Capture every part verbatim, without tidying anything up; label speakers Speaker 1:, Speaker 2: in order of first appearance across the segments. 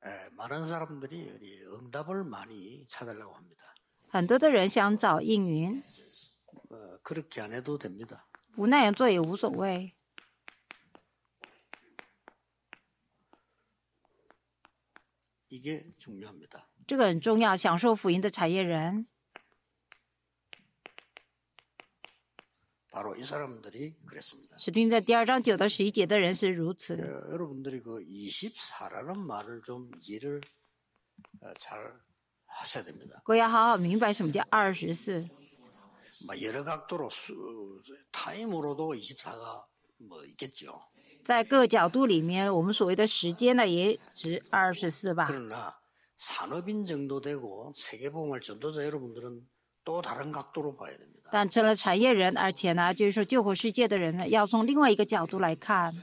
Speaker 1: 에, 많은 사람들이 우리 응답을 많이 찾으려고 합니다.
Speaker 2: 很多的人想找应允，
Speaker 1: 어, 그렇게 안 해도 됩니다.
Speaker 2: 不那样做也无所谓。
Speaker 1: 이게 중요합니다.
Speaker 2: 这个很重要，享受福音的产业人，
Speaker 1: 바로 이 사람들이 그랬습니다.
Speaker 2: 使徒行传第二章九到十一节的人是如此。
Speaker 1: 어, 여러분들이 그 이십사라는 말을 좀 이해를 어, 잘 하셔야 됩니다.
Speaker 2: 各位要好好明白什么叫二十四。
Speaker 1: 뭐 여러 각도로 수, 타임으로도 이십사가 뭐 있겠죠.
Speaker 2: 在各角度里面，我们所谓的时间呢，也指二十四吧。
Speaker 1: 그러나 산업인 정도 되고 세계복음을 전도자 여러분들은 또 다른 각도로 봐야 됩니다.
Speaker 2: 但成了产业人，而且呢，就是说救活世界的人呢，要从另外一个角度来看。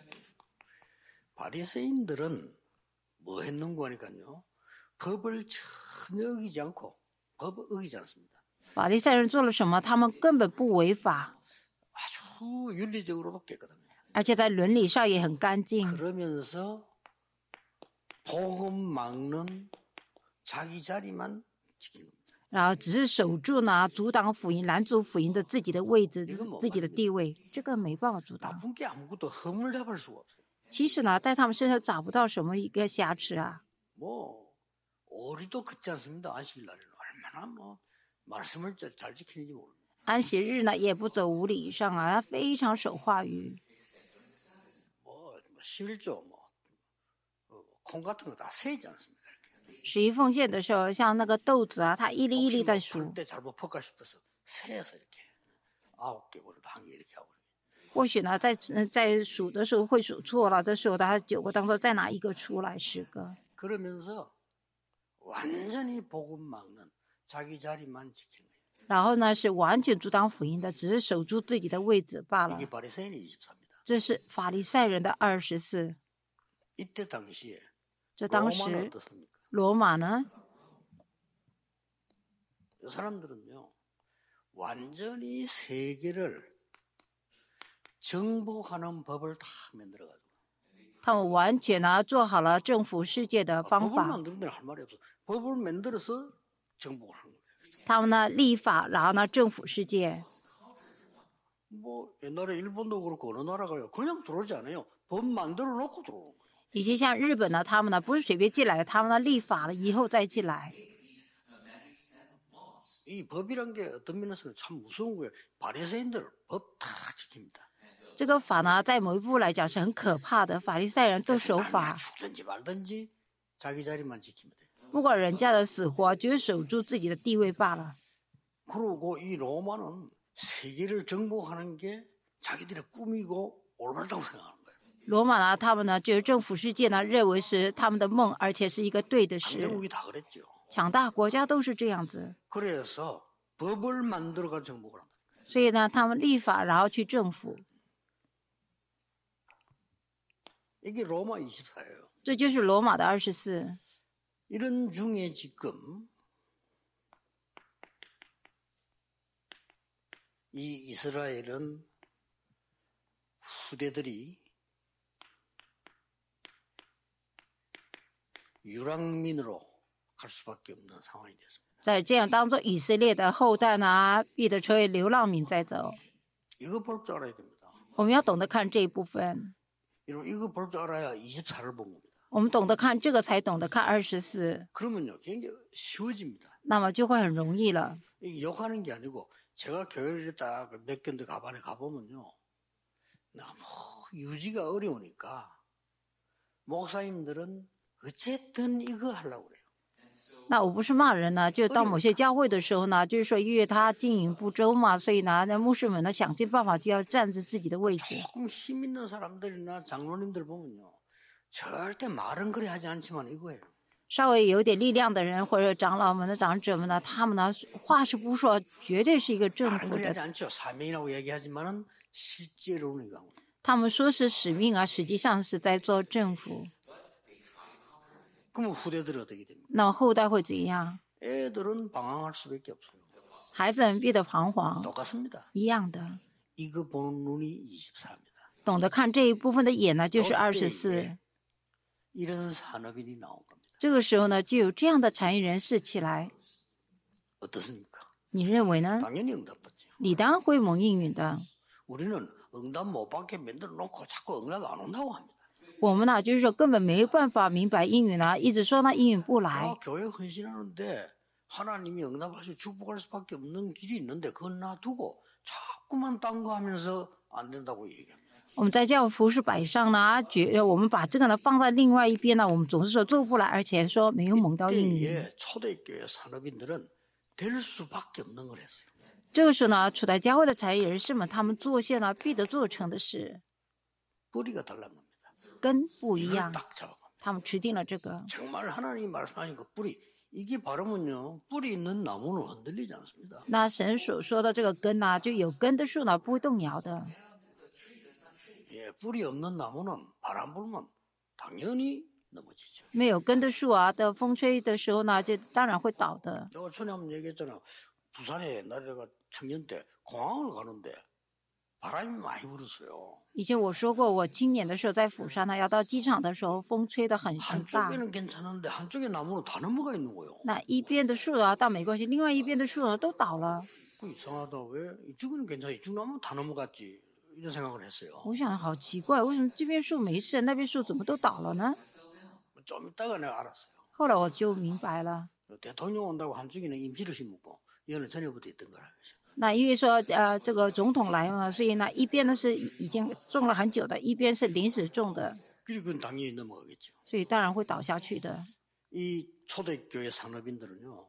Speaker 1: 바리새인들은 뭐 했는고 하니까요. 법을 전혀 어기지 않고 법을 어기지 않습니다.
Speaker 2: 法利赛人做了什么？他们根本不违法，
Speaker 1: 아주 윤리적으로도 깨끗합니다.
Speaker 2: 而且在伦理上也很干净。
Speaker 1: 그러면서 복음 막는 자기 자리만 지키는 겁니다.
Speaker 2: 然后只是守住呢，阻挡福音、拦阻福音的自己的位置、自己的地位，这个没办法阻挡。
Speaker 1: 나쁜 게 아무것도 흠을 잡을 수가 없어요.
Speaker 2: 其实呢，在他们身上找不到什么一个瑕疵啊。
Speaker 1: 뭐 오리도 긋지 않습니다. 안식일 날에는 얼마나 뭐 말씀을 잘, 잘 지키는지 모릅니다.
Speaker 2: 安息日呢，也不走无礼上啊，非常守话语。
Speaker 1: 뭐, 뭐 십일조 뭐 어, 콩 같은 거 다 세지 않습니까? 이렇게.
Speaker 2: 十一奉献的时候，像那个豆子啊，它一粒一粒在数。
Speaker 1: 때 잘못 퍼까 싶어서 세서 이렇게 아홉 개 버리고 한 개 이렇게 하고.
Speaker 2: 或许呢，在在数的时候会数错了，这时候他九个当中再拿一个出来，十个。
Speaker 1: 그러면서 완전히 복음 막는 자기 자리만 지키는 거예요.
Speaker 2: 然后呢，是完全阻挡福音的，只是守住自己的位置罢了。
Speaker 1: 이게 바리새인의 이십사입니다.
Speaker 2: 这是法利赛人的二十四。
Speaker 1: 이때 당시에
Speaker 2: 这当
Speaker 1: 로마는
Speaker 2: 时
Speaker 1: 어떻습니까?
Speaker 2: 罗马呢，
Speaker 1: 이 사람들은요 완전히 세계를 정복하는 법을 다 만들어가지고
Speaker 2: 他们完全呢做好了征服世界的方
Speaker 1: 법을
Speaker 2: 法。
Speaker 1: 만드는 데는 할 말이 없어. 법을 만들어서 정복을 하는 거예요.
Speaker 2: 他们呢立法，然后呢征服世界。
Speaker 1: 뭐 옛날에 일본도 그렇고 어느 나라가요 그냥 들어오지 않아요. 법 만들어 놓고 들어오는 거예요.
Speaker 2: 以前像日本呢，他们呢不是随便进来，他们呢立法了以后再进来。
Speaker 1: 이 법이란 게 어떤 면에서는 참 무서운 거예요. 바리새인들 법 다 지킵니다.
Speaker 2: 这个法呢，在某一部来讲是很可怕的，法利赛人都守法，
Speaker 1: 죽든지 말든지 자기 자리만 지키면 돼요.
Speaker 2: 不管人家的死活，就是守住自己的地位罢了。
Speaker 1: 그리고 이 로마는 세계를 정복하는 게 자기들의 꿈이고 올바르다고 생각하는 거예요.
Speaker 2: 罗马呢，他们呢就是征服世界呢，认为是他们的梦，而且是一个对的事。
Speaker 1: 강대국이 다 그랬죠.
Speaker 2: 强大国家都是这样子，
Speaker 1: 그래서 법을 만들어가 정복을 합니다.
Speaker 2: 所以呢，他们立法，然后去征服，
Speaker 1: 이게 로마 이십사예요.
Speaker 2: 这就是罗马的二十四。
Speaker 1: 이런 중에 지금 이 이스라엘은 후대들이 유랑민으로 갈 수밖에 없는 상황이 됐습니다.
Speaker 2: 在这样当中，以色列的后代呢，必得成为流浪民在走。
Speaker 1: 이거 볼 줄 알아야 됩니다.
Speaker 2: 我们要懂得看这一部分，
Speaker 1: 이거 이거 볼 줄 알아야 이십사를 본 겁니다.
Speaker 2: 我们懂得看这个，才懂得看二十四，
Speaker 1: 그러면요 굉장히 쉬워집니다.
Speaker 2: 那么就会很容易了。
Speaker 1: 이게 욕하는 게 아니고 제가 교회를 딱 몇 군데 가반에 가보면요 너무 유지가 어려우니까 목사님들은 어쨌든 이거 하려고 그래요.
Speaker 2: 那我不是骂人呢，就到某些教会的时候呢，就是说因为他经营不周嘛，所以呢，那牧师们呢想尽办法就要占着自己的位置。
Speaker 1: 조금 힘 있는 사람들이나 장로님들 보면요 절대 말은 그래 하지 않지만 이거예요.
Speaker 2: 稍微有点力量的人或者长老们的长者们呢，他们呢话是不说，绝对是一个政
Speaker 1: 말은
Speaker 2: 府
Speaker 1: 그래
Speaker 2: 的
Speaker 1: 하지 않죠. 사명이라고 얘기하지만은 실제로는 이거.
Speaker 2: 他们说是使命啊，实际上是在做政府。
Speaker 1: 그러면 후대들이 어떻게 됩니까?
Speaker 2: 那后代会怎样？
Speaker 1: 애들은 방황할 수밖에 없어요.
Speaker 2: 孩子们必得彷徨，
Speaker 1: 똑같습니다.
Speaker 2: 一样的。
Speaker 1: 이거 보는 눈이 이십사입니다.
Speaker 2: 懂得看这一部分的眼呢，就是二十四。
Speaker 1: 이런 산업인이 나온 겁니다.
Speaker 2: 这个时候呢，就有这样的产业人士起来。
Speaker 1: 어떻습니까?
Speaker 2: 你认为呢？
Speaker 1: 당연히 응답받죠.
Speaker 2: 你当然会蒙应允的。
Speaker 1: 우리는 응답 못 받게 만들어 놓고 자꾸 응답 안 온다고 합니다.
Speaker 2: 我们呢，就是说根本没有办法明白应允啊，一直说呢应允不来。
Speaker 1: 나 교회 헌신하는데 하나님이 응답하시고 축복할 수밖에 없는 길이 있는데 그건 놔두고 자꾸만 딴 거 하면서 안 된다고 얘기합니다.
Speaker 2: 我们在教会服侍摆上呢，觉我们把这个呢放在另外一边呢，我们总是说做不来，而且说没有蒙到应允。
Speaker 1: 이때에 초대교회 산업인들은 될 수밖에 없는 걸 했어요.
Speaker 2: 这个时候呢，处在教会的产业人士们，他们做些呢必得做成的事，
Speaker 1: 뿌리가 달란 겁니다.
Speaker 2: 根不一
Speaker 1: 이걸
Speaker 2: 样，
Speaker 1: 딱 잡아갑니다.
Speaker 2: 他们持定了这个。
Speaker 1: 정말 하나님이 말씀하신 그 뿌리 이게 바르면요 뿌리 있는 나무는 흔들리지 않습니다.
Speaker 2: 那神所说的这个根呢，就有根的树呢不会动摇的。
Speaker 1: 예, 뿌리 없는 나무는 바람 불면 당연히 넘어지죠.
Speaker 2: 没有根的树啊，的风吹的时候呢，就当然会倒的。
Speaker 1: 내가 전에 한번 얘기했잖아. 부산에 옛날에 내가 청년 때 공항을 가는데 바람이 많이 불었어요.
Speaker 2: 以前我说过，我青年的时候在釜山呢，要到机场的时候，风吹得很很大。
Speaker 1: 한쪽에는 괜찮은데 한쪽에 나무는 다 넘어가 있는 거예요.
Speaker 2: 那一边的树啊，倒没关系，另外一边的树呢都倒了。
Speaker 1: 그 이상하다. 왜 이쪽은 괜찮아 이쪽 나무는 다 넘어갔지. 이런 생각을 했어요.
Speaker 2: 我想好奇怪，为什么这边树没事，那边树怎么都倒了呢？
Speaker 1: 좀 있다가 내가 알았어요.
Speaker 2: 后来我就明白了。
Speaker 1: 대통령 온다고 한쪽에는 임시를 심었고 이거는 전에부터 있던 거라면서.
Speaker 2: 那因为说呃这个总统来嘛，所以呢一边呢是已经种了很久的，一边是临时种的，
Speaker 1: 그리고 그건 당연히 넘어가겠죠.
Speaker 2: 所以当然会倒下去的。
Speaker 1: 이 초대교회 산업인들은요.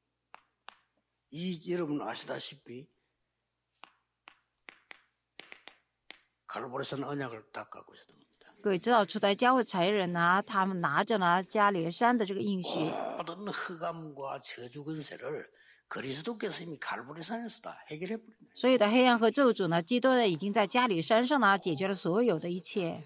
Speaker 1: 이 여러분 아시다시피 갈보리산 언약을 딱 갖고 있었던 겁니다.
Speaker 2: 各位知道，处在教会产业人呢，他们拿着呢加里山的这个应许，
Speaker 1: 모든 흑암과 저주 근세를 그리스도께서 이미 갈보리산에서 다 해결해 버렸네.
Speaker 2: 所有的黑暗和咒诅呢，基督呢已经在加里山上呢解决了所有的一切。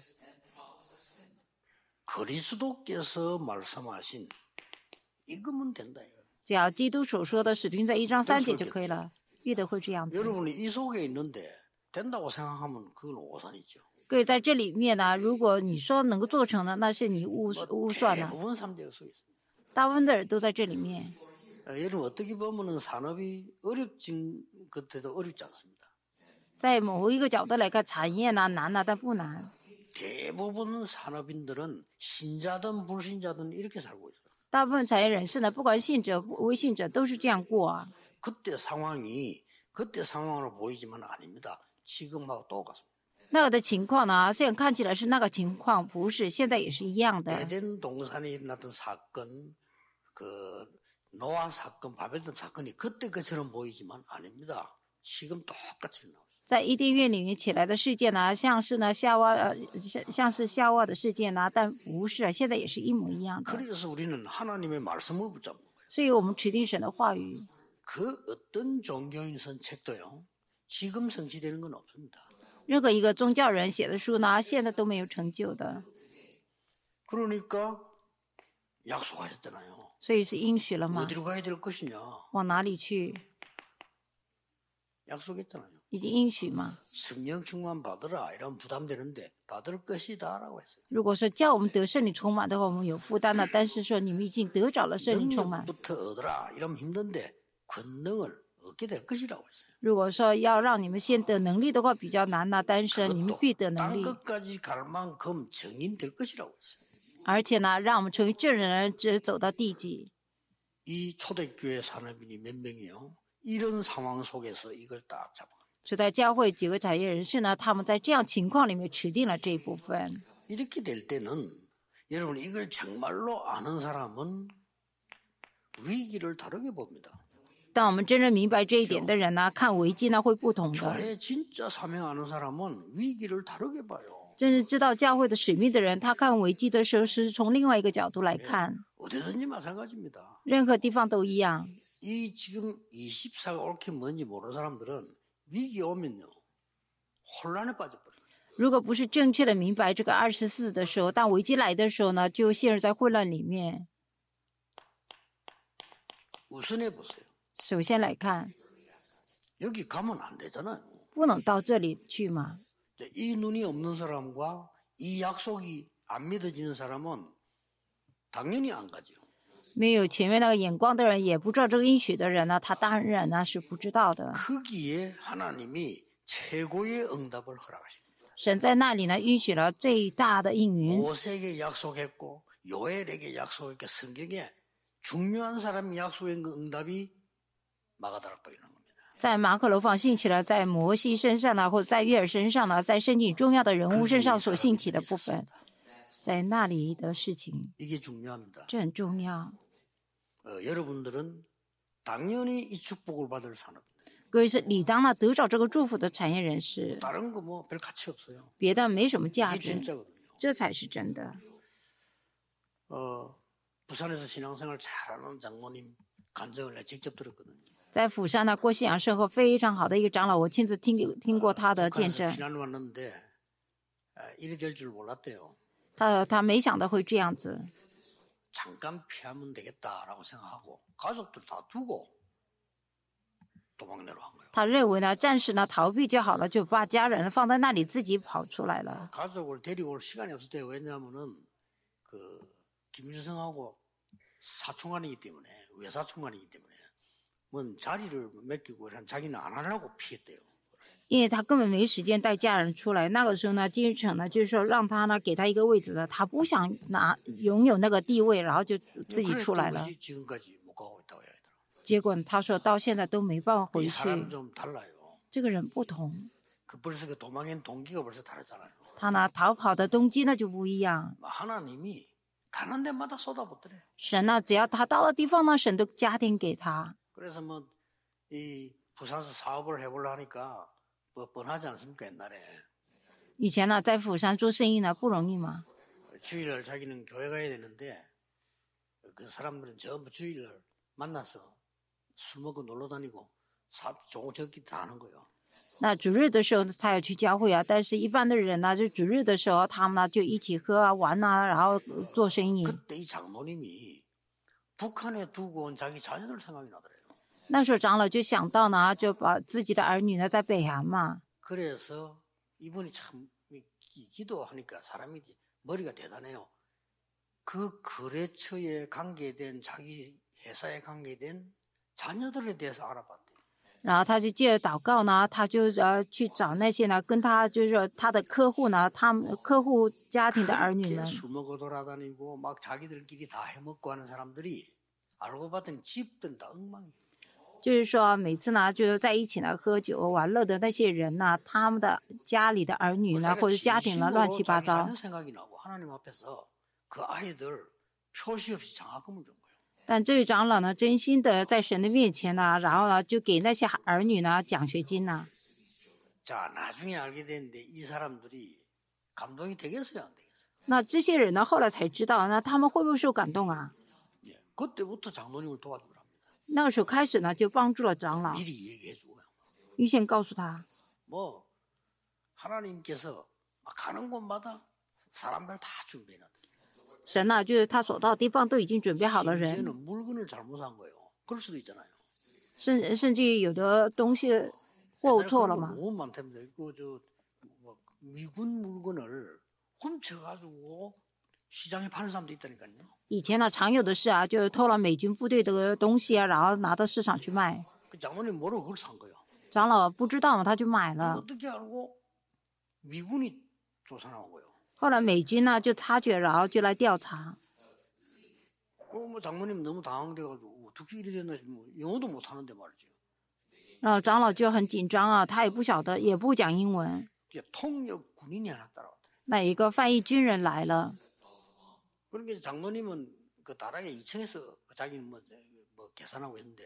Speaker 1: 그리스도께서 말씀하신 이거면 된다. 이거.
Speaker 2: 只要基督所说的使徒行传一章三节就可以了，必得会这样子。
Speaker 1: 여러분이 이 속에 있는데 된다고 생각하면 그건 오산이죠.
Speaker 2: 各位在这里面呢，如果你说能够做成的，那是你误误算了。
Speaker 1: 대부분 삼대가 속에 있습니다.
Speaker 2: 大部分的人都在这里面。
Speaker 1: 여러분 어떻게 보면은 산업이 어렵진 것들도 어렵지 않습니다.
Speaker 2: 在某一个角度来看，产业呢难了，但不难。
Speaker 1: 대부분 산업인들은 신자든 불신자든 이렇게 살고 있어요.
Speaker 2: 大部分产业人士呢，不管信者不未信者，都是这样过啊。
Speaker 1: 그때 상황이 그때 상황으로 보이지만 아닙니다. 지금하고 똑같습니다.
Speaker 2: 那个的情况呢，虽然看起来是那个情况，不是，现在也是一样的。
Speaker 1: 에덴 동산에 일어났던 사건, 그 노아 사건, 바벨탑 사건이 그때 그처럼 보이지만 아닙니다. 지금 똑같이 일어나고 있어요.
Speaker 2: 在伊甸园里面起来的事件呢，像是呢夏娃呃像像是夏娃的事件呢，但不是，现在也是一模一样的。
Speaker 1: 그래서 우리는 하나님의 말씀을 붙잡는 거예요.
Speaker 2: 所以我们持定神的话语。
Speaker 1: 그 어떤 종교인 쓴 책도요. 지금 성취되는 건 없습니다.
Speaker 2: 任何一个宗教人写的书呢，现在都没有成就的。
Speaker 1: 그러니까 약속하셨잖아요.
Speaker 2: 所以是应许了吗？
Speaker 1: 어디로 가야 될 것이냐.
Speaker 2: 往哪里去？
Speaker 1: 약속했잖아요.
Speaker 2: 已经应许嘛。
Speaker 1: 성령 충만 받으라 이런 부담되는데 받을 것이다라고 했어요.
Speaker 2: 如果说叫我们得圣灵充满的话，我们有负担的。但是说你们已经得着了圣灵充满。
Speaker 1: 능력부터 얻으라 이러면 힘든데 권능을 얻게 될 것이라고 했어요.
Speaker 2: 如果说要让你们先得能力的话，比较难呐。但是你们必得能
Speaker 1: 땅
Speaker 2: 力，
Speaker 1: 끝까지 갈 만큼 증인될 것이라고 했어요.
Speaker 2: 而且呢，让我们成为证人，只走到地极。
Speaker 1: 이 초대교회 산업인이 몇 명이요? 이런 상황 속에서 이걸 딱 잡아.
Speaker 2: 处在教会几个产业人士呢，他们在这样情况里面持定了这一部分。
Speaker 1: 이렇게 될 때는 여러분 이걸 정말로 아는 사람은 위기를 다르게 봅니다.
Speaker 2: 当我们真正明白这一点的人呢，看危机呢会不同的。
Speaker 1: 교회 진짜 사명 아는 사람은 위기를 다르게 봐요.
Speaker 2: 真正知道教会的使命的人，他看危机的时候是从另外一个角度来看，
Speaker 1: 어디든지 마찬가지입니다.
Speaker 2: 任何地方都一样。
Speaker 1: 이 지금 이십사가 옳게 뭔지 모르는 사람들은 위기 오면요 혼란에 빠져버려요.
Speaker 2: 如果不是正确的明白这个二十四的时候，当危机来的时候呢，就陷入在混乱里面。
Speaker 1: 우선해 보세요.
Speaker 2: 首先来看，
Speaker 1: 여기 가면 안 되잖아요.
Speaker 2: 不能到这里去嘛。
Speaker 1: 이 눈이 없는 사람과 이 약속이 안 믿어지는 사람은 당연히 안 가죠.
Speaker 2: 没有前面那个眼光的人，也不知道这个应许的人呢，他当然呢是不知道的。
Speaker 1: 거기에 하나님이 최고의 응답을 허락하십니다.
Speaker 2: 神在那里呢，允许了最大的应允。
Speaker 1: 모세에게 약속했고 요엘에게 약속했고 성경에 중요한 사람이 약속한 그 응답이 마가다락방에 있는 겁니다.
Speaker 2: 在马可楼房兴起了，在摩西身上呢，或者在约尔身上呢，在圣经重要的人物身上所兴起的部分，在那里的事情，
Speaker 1: 이게 중요합니다.
Speaker 2: 这很重要。
Speaker 1: 어, 여러분들은 당연히 이 축복을 받을 산업입니다.
Speaker 2: 各位是理当呢得着这个祝福的产业人士，
Speaker 1: 다른 거 뭐 별 가치 없어요.
Speaker 2: 别的没什么价
Speaker 1: 이게
Speaker 2: 值，
Speaker 1: 진짜거든요.
Speaker 2: 这才是真的。
Speaker 1: 어, 부산에서 신앙생활 잘하는 장모님 간증을 내가 직접 들었거든요.
Speaker 2: 在釜山呢，过信仰生活非常好的一个长老，我亲自听听过他的见
Speaker 1: 북한에서
Speaker 2: 证。
Speaker 1: 피난 왔는데 아, 이리 될 줄 몰랐대요.
Speaker 2: 他他没想到会这样子，
Speaker 1: 잠깐 피하면 되겠다라고 생각하고 가족들 다 두고 도망내러 간 거예요.
Speaker 2: 他认为呢，暂时呢逃避就好了，就把家人放在那里，自己跑出来了。
Speaker 1: 가족을 데리고 올 시간이 없을 때 왜냐하면은 그 김일성하고 사촌간이기 때문에 외사촌간이기 때문에 뭔 자리를 맡기고 이런 자기는 안 하려고 피했대요.
Speaker 2: 因为他根本没时间带家人出来。那个时候呢，金日成呢就是说让他呢给他一个位置的，他不想拿拥有那个地位，然后就自己出来了。
Speaker 1: 그랬던 것이 지금까지 못 가고 있다고 해야 되더라고요.
Speaker 2: 结果他说到现在都没办法回
Speaker 1: 이
Speaker 2: 去。
Speaker 1: 사람 좀 달라요.
Speaker 2: 这个人不同，
Speaker 1: 그 벌써 그 도망인 동기가 벌써 다르잖아요.
Speaker 2: 他呢逃跑的动机呢就不一样。
Speaker 1: 하나님이 가는 데마다 쏟아붓더래.
Speaker 2: 神呢，只要他到了地方呢，神都加添给他。
Speaker 1: 그래서 뭐 이 부산에서 사업을 해보려 하니까 뭐 뻔하지 않습니까 옛날에.
Speaker 2: 以前呢，在釜山做生意呢不容易嘛。
Speaker 1: 주일날 자기는 교회 가야 되는데 그 사람들은 전부 주일날 만나서 술 먹고 놀러 다니고 사업 좋은 적기 다 하는 거예요.
Speaker 2: 那主日的时候他要去教会啊，但是一般的人呢，就主日的时候他们呢就一起喝啊玩啊，然后做生意。
Speaker 1: 그때 이 장모님이 북한에 두고 온 자기 자녀들 생각이 나더래요.
Speaker 2: 那时候长老就想到呢，就把自己的儿女呢在北韩嘛，
Speaker 1: 그래서 이분이 참 기- 기도하니까 사람이 머리가 대단해요. 그 거래처에 관계된 자기 회사에 관계된 자녀들에 대해서 알아봤대요.
Speaker 2: 然后他就借着祷告呢，他就呃去找那些呢跟他就是说他的客户呢，他们客户家庭的儿女
Speaker 1: 그렇게
Speaker 2: 们，
Speaker 1: 술 먹고 돌아다니고 막 자기들끼리 다 해먹고 하는 사람들이 알고 봤더니 집들은 다 엉망이에요.
Speaker 2: 就是说每次呢就是在一起呢喝酒玩乐的那些人呢，他们的家里的儿女呢或者家庭呢乱七八糟。
Speaker 1: 자기 자녀 생각이 나고 하나님 앞에서 그 아이들 표시 없이 장학금을 준 거예요.
Speaker 2: 但这位长老呢，真心的在神的面前呢，然后呢就给那些儿女呢奖学金呢。
Speaker 1: 자, 나중에 알게 됐는데 이 사람들이 감동이 되겠어요, 안 되겠어요?
Speaker 2: 那这些人呢后来才知道，那他们会不会受感动啊？
Speaker 1: 예, 그때부터 장로님을 도와주랍니다.
Speaker 2: 那个时候开始呢就帮助了长老，
Speaker 1: 미리 얘기해 주고요.
Speaker 2: 预先告诉他，
Speaker 1: 뭐 하나님께서 가는 곳마다 사람들 다 준비해놨다.
Speaker 2: 神呢就是他所到的地方都已经准备好了人，
Speaker 1: 심지어는 물건을 잘못 산 거예요. 그럴 수도 있잖아요.
Speaker 2: 甚甚至于有的东西货物错了
Speaker 1: 옛날에
Speaker 2: 嘛
Speaker 1: 그런 거 。 너무 많답니다. 이거 저 뭐, 미군 물건을 훔쳐가지고 시장에 파는 사람도 있다니까요.
Speaker 2: 以前呢常有的事啊，就是偷了美军部队的东西啊，然后拿到市场去卖。
Speaker 1: 그 장모님 모르고 그걸 산 거예요.
Speaker 2: 长老不知道嘛，他就买
Speaker 1: 그걸
Speaker 2: 了。
Speaker 1: 어떻게 알고 미군이 조사 나온 거예요.
Speaker 2: 后来美军呢就察觉，然后就来调查。
Speaker 1: 어, 뭐 장모님 너무 당황돼가지고 어떻게 이래 됐나 뭐 영어도 못 하는데 말이죠.
Speaker 2: 然后长老就很紧张啊，他也不晓得，也不讲英文。
Speaker 1: 이제 통역 군인이 하나 따라왔더래.
Speaker 2: 那一个翻译军人来了，
Speaker 1: 그러니까 장모님은 그 다락에 이 층에서 자기는 뭐, 뭐 계산하고 있는데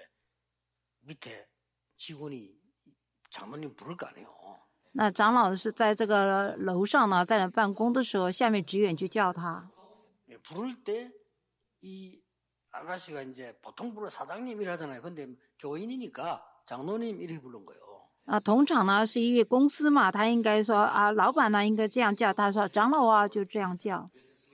Speaker 1: 밑에 직원이 장모님 부를 거 아니에요.
Speaker 2: 那长老是在这个楼上呢，在那办公的时候，下面职员就叫他。
Speaker 1: 예, 부를 때 이 아가씨가 이제 보통 부르 사장님이라 하잖아요. 근데 교인이니까 장로님 이렇게 부른 거예요.
Speaker 2: 啊，同场呢是一个公司嘛，他应该说啊，老板呢应该这样叫，他说长老啊就这样叫。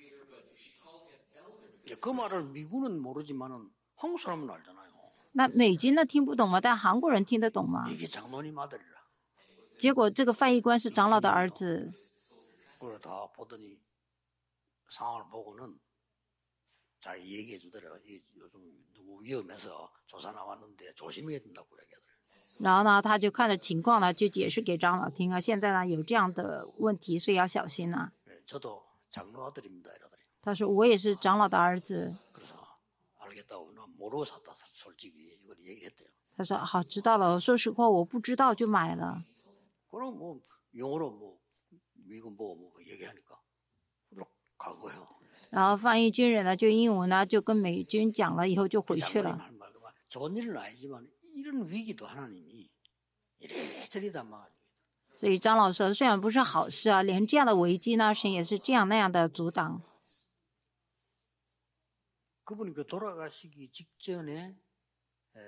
Speaker 1: 예, 그 말을 미군은 모르지만은 한국 사람은 알잖아요.
Speaker 2: 那美军呢听不懂嘛，但韩国人听得懂嘛。
Speaker 1: 이게 장로님 아들이라.
Speaker 2: 结果这个翻译官是长老的儿子，
Speaker 1: 그걸 다 보더니 상황을 보고는 자기 얘기해 주더래요. 이 요즘 너무 위험해서 조사 나왔는데 조심해야 된다고 얘기하더래요.
Speaker 2: 然后呢，他就看着情况呢，就解释给长老听啊，现在呢有这样的问题，所以要小心啊。
Speaker 1: 예, 저도 장로 아들입니다. 이러더래요.
Speaker 2: 他说我也是长老的儿子。
Speaker 1: 그래서 알겠다고 나 모르고 샀다 솔직히 이걸 얘기를 했대요.
Speaker 2: 他说好，知道了。说实话，我不知道就买了。
Speaker 1: 그럼 뭐 영어로 뭐 미국 뭐, 뭐 얘기하니까 그럼 간 거예요.
Speaker 2: 然后翻译军人呢，就英文呢就跟美军讲了，以后就回去了。
Speaker 1: 할 말도 좋은 일은 아니지만 이런 위기도 하나님이 이래저래 담아가지고.
Speaker 2: 所以长老说，虽然不是好事啊，连这样的危机呢，神也是这样那样的阻挡。
Speaker 1: 그분이 그 돌아가시기 직전에 에,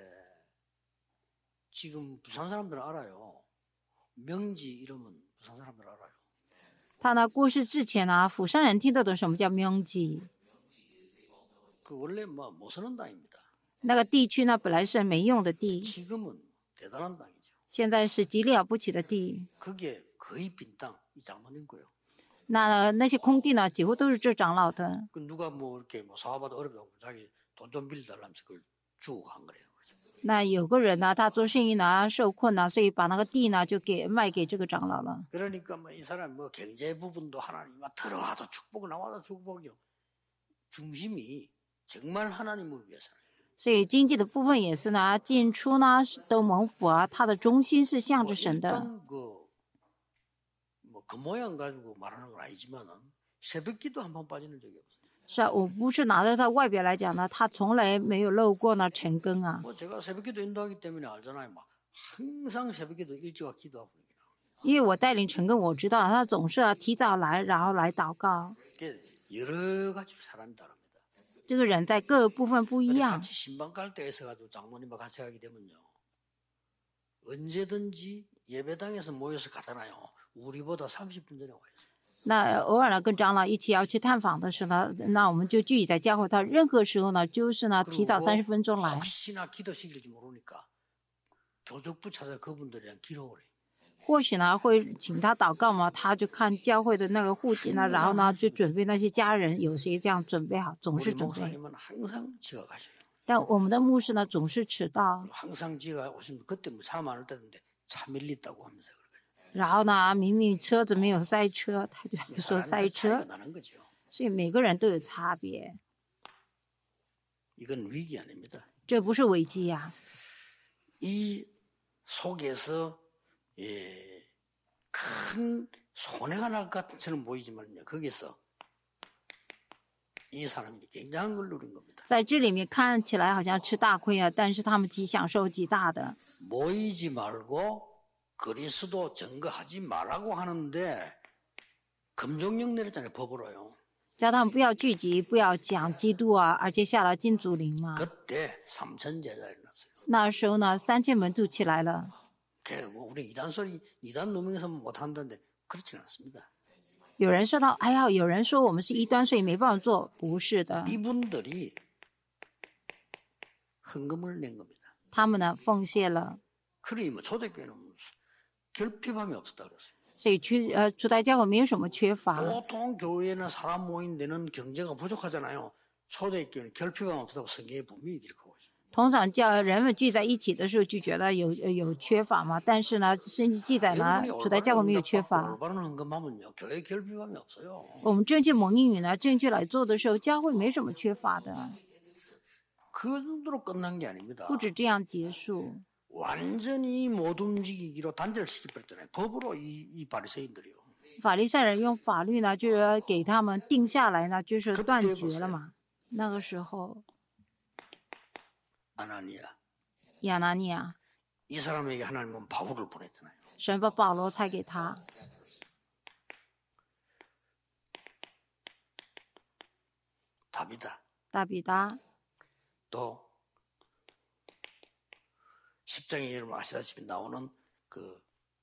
Speaker 1: 지금 부산 사람들은 알아요. 명지 이름은 부산 사람들 알아요.
Speaker 2: 他呢过世之前呢，釜山人听得懂什么叫명지。
Speaker 1: 그 원래 뭐 못 쓰는 땅입니다.
Speaker 2: 那个地区呢本来是没用的地，
Speaker 1: 지금은 대단한 땅이죠.
Speaker 2: 现在是极了不起的地。
Speaker 1: 그게 거의 빈 땅, 이 장로님 거예요.
Speaker 2: 那那些空地呢，几乎都是这长老的。
Speaker 1: 그 누가 뭐 이렇게 뭐 사업하다 어렵다고 자기 돈 좀 빌려달라면서 그걸 주고 간 거래요.
Speaker 2: 那有个人呢，他做生意呢受困了，所以把那个地呢就给卖给这个长老了。
Speaker 1: 그러니까 뭐 이 사람 뭐 경제 부분도 하나님 막 들어와도 축복 나와도 축복이요. 중심이 정말 하나님을 위해서는.
Speaker 2: 所以经济的部分也是呢，进出呢都蒙福啊，它的中心是向着
Speaker 1: 뭐
Speaker 2: 神的。
Speaker 1: 일단 그 뭐 그 모양 가지고 말하는 건 아니지만은 새벽기도 한 번 빠지는 적이 없어요.
Speaker 2: 是啊，我不是拿着它外表来讲呢，它从来没有漏过呢晨更啊。
Speaker 1: 뭐 제가 새벽기도 인도하기 때문에 알잖아요. 막 항상 새벽기도 일찍 와 기도하고.
Speaker 2: 因为我带领晨更，我知道他总是啊提早来，然后来祷告。
Speaker 1: 여러 가지로 사람이 다릅니다.
Speaker 2: 这个人在各个部分不一样。
Speaker 1: 같이 신방 갈 때 있어가지고 장모님과 같이 가게 되면요. 언제든지 예배당에서 모여서 가잖아요. 우리보다 삼십 분 전에 와 있어요.
Speaker 2: 那偶尔呢跟长老一起要去探访的时候呢，那我们就聚集在教会。他任何时候呢，就是呢提早三十分钟来。
Speaker 1: 혹시나 기도시킬지 모르니까 교족부 찾아 그분들이랑 기록을 해요.
Speaker 2: 或许呢会请他祷告嘛，他就看教会的那个户籍呢，然后呢就准备那些家人有谁这样准备好，总是
Speaker 1: 우리
Speaker 2: 准备。
Speaker 1: 목사님은 항상 지각하셔요.
Speaker 2: 但我们的牧师呢总是迟到，
Speaker 1: 항상 지각 오시면 그때 뭐 차 많을 때인데 차 밀린다고 하면서 그러거든요.
Speaker 2: 然后呢明明车子没有塞车，他就说塞
Speaker 1: 사람마다
Speaker 2: 车
Speaker 1: 차이가 。 나는 거죠.
Speaker 2: 所以每个人都有差别，
Speaker 1: 이건 위기 아닙니다.
Speaker 2: 这不是危机呀、
Speaker 1: 이 속에서 예, 큰 손해가 날 것 같처럼 보이지만요. 거기서 이 사람이 굉장한 걸 누린 겁니다.
Speaker 2: 在这里面看起来好像吃大亏啊，但是他们极享受极大的。
Speaker 1: 모이지 말고 그리스도 증거하지 말라고 하는데 금종령 내렸잖아요. 법으로요.
Speaker 2: 叫他们不要聚集，不要讲基督啊，而且下来进主灵嘛。
Speaker 1: 그때 삼천 제자 일어났어요.
Speaker 2: 那时候呢，三千门徒起来了。
Speaker 1: 뭐 우리 이단 소리 이단 놈에서 못한다는데 그렇지는 않습니다.
Speaker 2: 有人说到，哎呀，有人说我们是异端，所以没办法做，不是的。
Speaker 1: 이분들이 헌금을 낸 겁니다.
Speaker 2: 他们呢奉献了，
Speaker 1: 그러니 뭐 초대교회는 결핍함이 없었다 그랬어요.
Speaker 2: 所以去呃初代教会没有什么缺乏。
Speaker 1: 보통 교회는 사람 모인 데는 경제가 부족하잖아요. 초대교회는 결핍함 없다고 성경에 분명히 기록하고 있어요.
Speaker 2: 通常叫人们聚在一起的时候就觉得有有缺乏嘛，但是呢，圣经记载呢，初代教会没有缺乏。
Speaker 1: 올바른 헌금하면요, 교회 결핍함이 없어요.
Speaker 2: 我们正确蒙应允呢，正确来做的时候，教会没什么缺乏的。
Speaker 1: 그 정도로 끝난 게 아닙니다.
Speaker 2: 不止这样结束，
Speaker 1: 완전히 못 움직이기로 단절시켜버렸잖아요. 법으로 이, 이 바리새인들이요.
Speaker 2: 法利赛人用法律呢，就是给他们定下来呢，就是断绝了嘛。那个时候，
Speaker 1: 아나니아,
Speaker 2: 亚拿尼亚
Speaker 1: 이 사람에게 하나님은 바울을 보냈잖아요.
Speaker 2: 神把保罗差给他，
Speaker 1: 답이다.
Speaker 2: 大彼得。
Speaker 1: 또 십 장에 여러분 아시다시피 나오는 그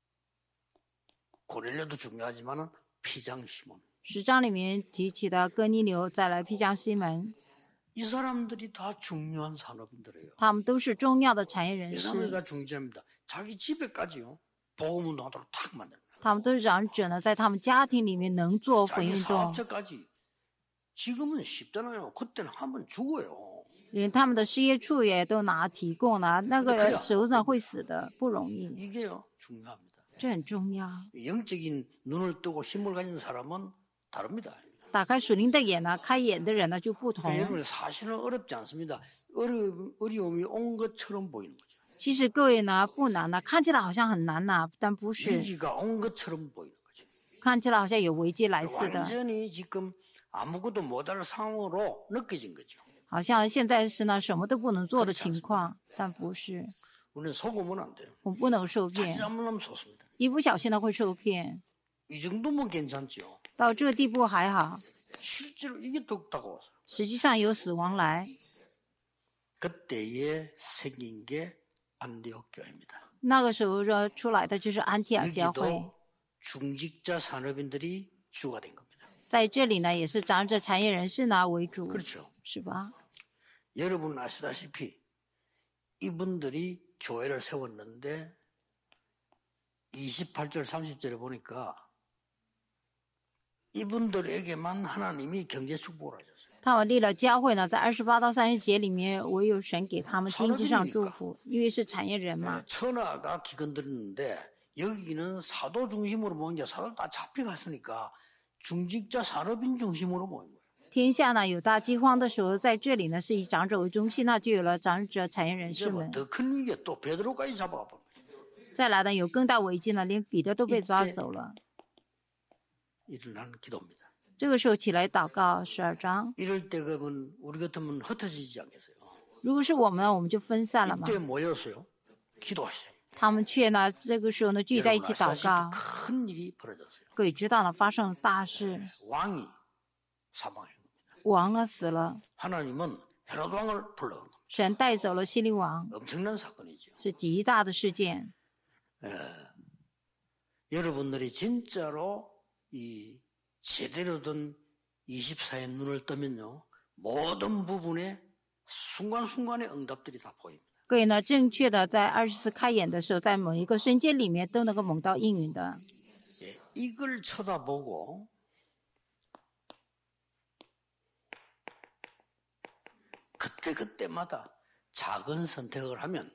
Speaker 1: 고넬료도 중요하지만은 피장 시몬.
Speaker 2: 十章里面提起的哥尼流，再来披将西门，
Speaker 1: 이 사람들이 다 중요한 산업인들이에요.
Speaker 2: 他们都是重要的产业人
Speaker 1: 이 사람들이
Speaker 2: 士，
Speaker 1: 다 중요합니다. 자기 집에까지요. 복음운동하도록 탁 만듭니다.
Speaker 2: 他们都是长者呢，在他们家庭里面能做福
Speaker 1: 자기
Speaker 2: 运动，
Speaker 1: 사업체까지 지금은 쉽잖아요. 그때는 하면 죽어요.
Speaker 2: 连他们的事业处也都拿提供了，那个人时候上会死的，不容易，
Speaker 1: 이게요 중요합니다.
Speaker 2: 这很重要。
Speaker 1: 영적인 눈을 뜨고 힘을 가진 사람은 다릅니다.
Speaker 2: 打开属灵的眼呢，开眼的人呢就不同。
Speaker 1: 여러분 사실은 어렵지 않습니다. 어려, 어려움이 온 것처럼 보이는 거죠.
Speaker 2: 其实各位呢不难呢，看起来好像很难呐，但不是，
Speaker 1: 위기가 온 것처럼 보이는 거죠.
Speaker 2: 看起来好像有危机来似的，
Speaker 1: 완전히 지금 아무것도 못할 상황으로 느껴진 거죠.
Speaker 2: 好像现在是呢什么都不能做的情况，但不是，
Speaker 1: 우리는 속으면 안 돼요.
Speaker 2: 我们不能受
Speaker 1: 자칫
Speaker 2: 骗，
Speaker 1: 잘못하면 속습니다.
Speaker 2: 一不小心呢会受骗，
Speaker 1: 이 정도면 괜찮죠.
Speaker 2: 到这个地步还好，
Speaker 1: 실제로 이게 더 다가와서
Speaker 2: 实际上有死亡来，
Speaker 1: 그때에 생긴 게 안디옥 교회입니다.
Speaker 2: 那个时候说出来的就是安提阿教会，
Speaker 1: 여기도 중직자 산업인들이 주가 된 겁니다.
Speaker 2: 在这里呢也是长者产业人士呢为主，
Speaker 1: 그렇죠.
Speaker 2: 是吧？
Speaker 1: 여러분 아시다시피 이분들이 교회를 세웠는데 이십팔 절 삼십 절에 보니까 이분들에게만 하나님이 경제 축복을 하셨어요.
Speaker 2: 他们立了教会呢，在二十八到三十节里面，唯有神给他们经济上祝福，因为是产业人嘛。
Speaker 1: 천하가 기근들었는데 여기는 사도 중심으로 모인 게 사도 다 잡혀갔으니까 중직자 산업인 중심으로 모인 거예요.
Speaker 2: 天下呢有大饥荒的时候，在这里呢是以长者为中心，那就有了长者产业人
Speaker 1: 이제
Speaker 2: 士
Speaker 1: 뭐
Speaker 2: 们。
Speaker 1: 더 큰 위기에 또 베드로까지 잡아가 버린 거죠.
Speaker 2: 再来呢有更大危机呢，连彼得都被抓走了。
Speaker 1: 일어나는 기도입니다.
Speaker 2: 这个时候起来祷告，十二章。
Speaker 1: 이럴 때 그러면 우리 같으면 흩어지지 않겠어요?
Speaker 2: 如果是我们呢，我们就分散了嘛。
Speaker 1: 이때 모였어요. 기도하세요.
Speaker 2: 他们却呢这个时候呢聚在一起祷
Speaker 1: 아시다시피
Speaker 2: 告。
Speaker 1: 큰 일이 벌어졌어요.
Speaker 2: 各位知道了，发生了大事，
Speaker 1: 왕이 사망한 겁니다.
Speaker 2: 王呢死了，
Speaker 1: 하나님은 헤롯 왕을 불러온 겁니다.
Speaker 2: 神带走了希律王，
Speaker 1: 엄청난 사건이죠.
Speaker 2: 是极大的事件。
Speaker 1: 여러분들이 진짜로 이 제대로 된 이십사의 눈을 뜨면요. 모든 부분에 순간순간의 응답들이 다 보입니다.
Speaker 2: 各位呢，正确的在二十四开眼的时候，在某一个瞬间里面都能够蒙到应允的。
Speaker 1: 예, 이걸 쳐다보고 그때그때마다 작은 선택을 하면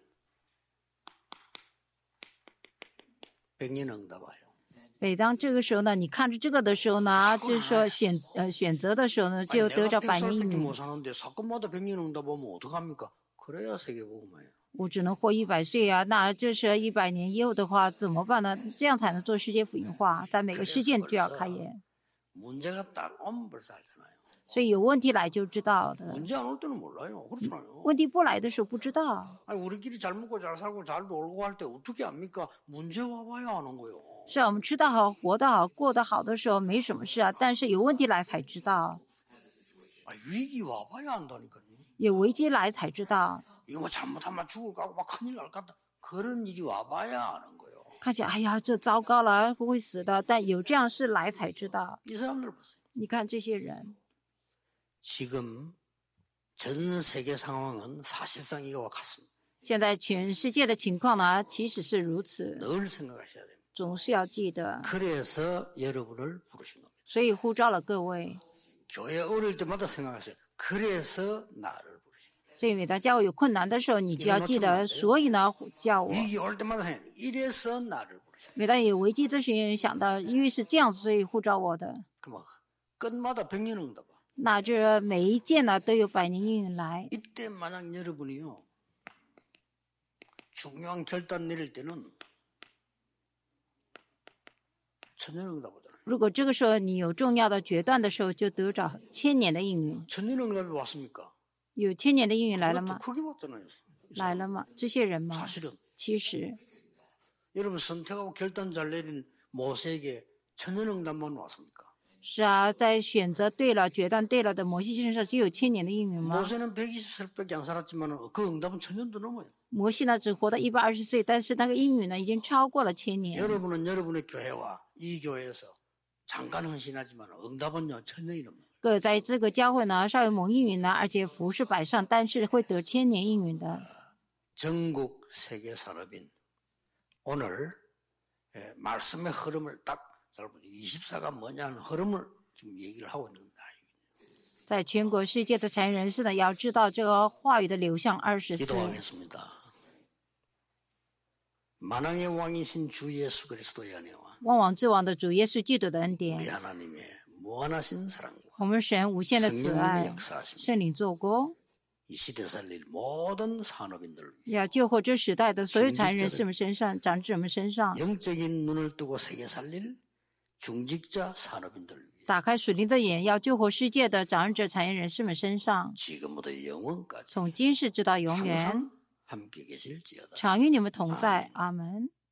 Speaker 1: 백년 응답와요.
Speaker 2: 每当这个时候呢，你看着这个的时候呢，就是说选呃选择的时候呢，就
Speaker 1: 아니,
Speaker 2: 得着
Speaker 1: 내가
Speaker 2: 百年应
Speaker 1: 백살밖에
Speaker 2: 允。
Speaker 1: 못 사는데 사건마다 백년 응답 오면 어떡합니까? 그래야 세계복음이에요.
Speaker 2: 我只能活一百岁啊，那这是一百年以后的话怎么办呢？这样才能做世界福音化，在每个事件就要开眼。
Speaker 1: 문제가 딱 오면 벌써 알잖아요.
Speaker 2: 所以有问题来就知道的，
Speaker 1: 문제 안 올 때는 몰라요. 그렇잖아요.
Speaker 2: 问题不来的时候不知道。
Speaker 1: 아니, 우리끼리 잘 먹고 잘 살고 잘 놀고 할 때 어떻게 압니까? 문제 와봐야 아는 거요.
Speaker 2: 是啊，我们吃得好、活得好、过得好的时候没什么事啊，但是有问题来才知道，
Speaker 1: 아니, 위기 와봐야 안다니까요.
Speaker 2: 有危机来才知道。
Speaker 1: 이거 뭐 잘못하면 죽을 까고 막 큰일 날 것 같다. 그런 일이 와봐야 아는 거요.
Speaker 2: 看起来哎呀这糟糕了，不会死的，但有这样事来才知道。
Speaker 1: 이 사람들 보세요.
Speaker 2: 你看这些人，
Speaker 1: 지금 전 세계 상황은 사실상 이거와 같습니다.
Speaker 2: 现在全世界的情况呢，其实是如此，
Speaker 1: 늘 생각하셔야 됩니다.
Speaker 2: 总是要记得。
Speaker 1: 그래서 여러분을 부르신 겁니다.
Speaker 2: 所以呼召了各位，
Speaker 1: 교회 어릴 때마다 생각하세요. 그래서 나를 부르신 겁니다.
Speaker 2: 所以每当教会有困难的时候，你就要记得，所以呢叫我。
Speaker 1: 위기 올 때마다 생각해요. 이래서 나를 부르신 겁니다.
Speaker 2: 每当有危机的时候，想到因为是这样子，所以呼召我的。
Speaker 1: 그럼 끝마다 백년 응답.
Speaker 2: 那这每一件呢都有百年应允来。
Speaker 1: 이때 만약 여러분이요 중요한 결단 내릴 때는 천년 응답 오잖아요.
Speaker 2: 如果这个时候你有重要的决断的时候，就得着千年的应允。
Speaker 1: 천년 응답이 왔습니까?
Speaker 2: 有千年的应允来了
Speaker 1: 그것도
Speaker 2: 吗？
Speaker 1: 크게 왔잖아요.
Speaker 2: 来了吗？这些人吗？
Speaker 1: 사실은
Speaker 2: 其实，
Speaker 1: 여러분 선택하고 결단 잘 내린 모세에게 천년 응답만 왔습니까?
Speaker 2: 是啊，在选择对了、决断对了的摩西身上，只有千年的应允吗？
Speaker 1: 모세는 백이십 살밖에 안 살았지만 그 응답은 천년도 넘어요.
Speaker 2: 摩西呢只活到一百二十岁，但是那个应允呢已经超过了千年。
Speaker 1: 여러분은 여러분의 교회와 이 교회에서 잠깐 헌신하지만 응답은요 천년이 넘어요.
Speaker 2: 各位在这个教会呢，稍微蒙应允呢，而且服侍百上，但是会得千年应允的。
Speaker 1: 전국 세계 산업인 오늘 예, 말씀의 흐름을 딱 잘 보세요. 이십사가 뭐냐는 흐름을 지금 얘기를 하고 있는 겁니다.
Speaker 2: 在全国世界的残人士呢，要知道这个话语的流向。二十四，
Speaker 1: 기도하겠습니다. 만왕의 왕이신 주 예수 그리스도의 은혜와
Speaker 2: 万王之王的主耶稣基督的恩
Speaker 1: 우리
Speaker 2: 典，
Speaker 1: 하나님의 무한하신 사랑과
Speaker 2: 我们神无限的慈
Speaker 1: 성령님의
Speaker 2: 爱，
Speaker 1: 역사하심,
Speaker 2: 圣灵做工，
Speaker 1: 이 시대 살릴 모든 산업인들을 위해
Speaker 2: 要救活这时代的所有残人士们身上，长子们身上，
Speaker 1: 영적인 눈을 뜨고 세계 살릴 중직자 산업인들을 위해
Speaker 2: 打开属灵的眼，要救活世界的长者残人士们身上，
Speaker 1: 지금부터 영원까지
Speaker 2: 从今世直到永远，
Speaker 1: 항상 함께 계실지어다.
Speaker 2: 常与你们同在。阿门。